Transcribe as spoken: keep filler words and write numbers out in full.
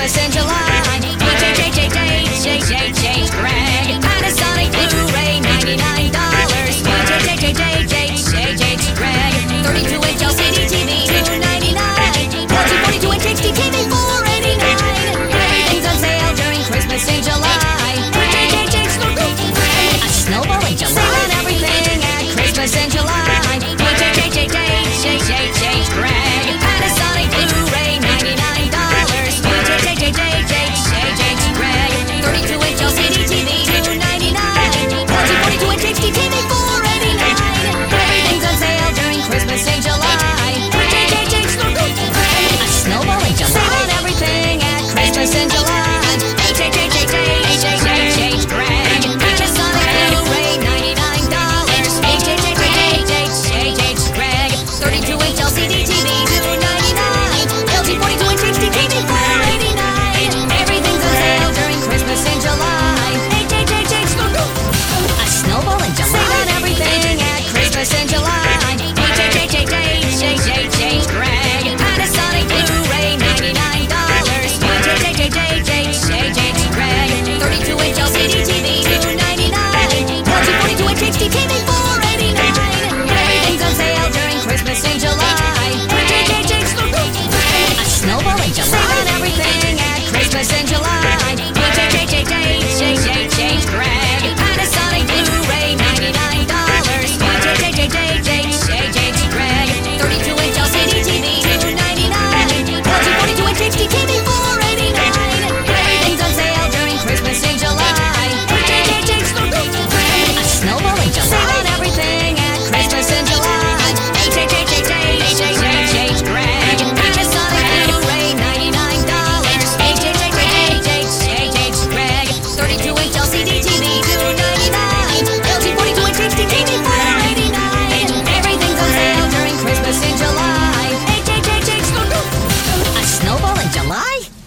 Christmas in July. H H H H H H H Greg. Panasonic Blu-ray, ninety-nine dollars. H H H H H H Greg. thirty-two inch L C D T V, two ninety-nine. fourteen forty-two inch H D T V, four eighty-nine. Everything's on sale during Christmas in July. H H H H. A snowball in July. Sale on everything at Christmas in July. H H H H H H Greg. Panasonic Blu-ray, ninety-nine dollars. H H H H H H Greg. thirty-two inch L C D T V, two ninety-nine. fourteen forty-two inch H D T V,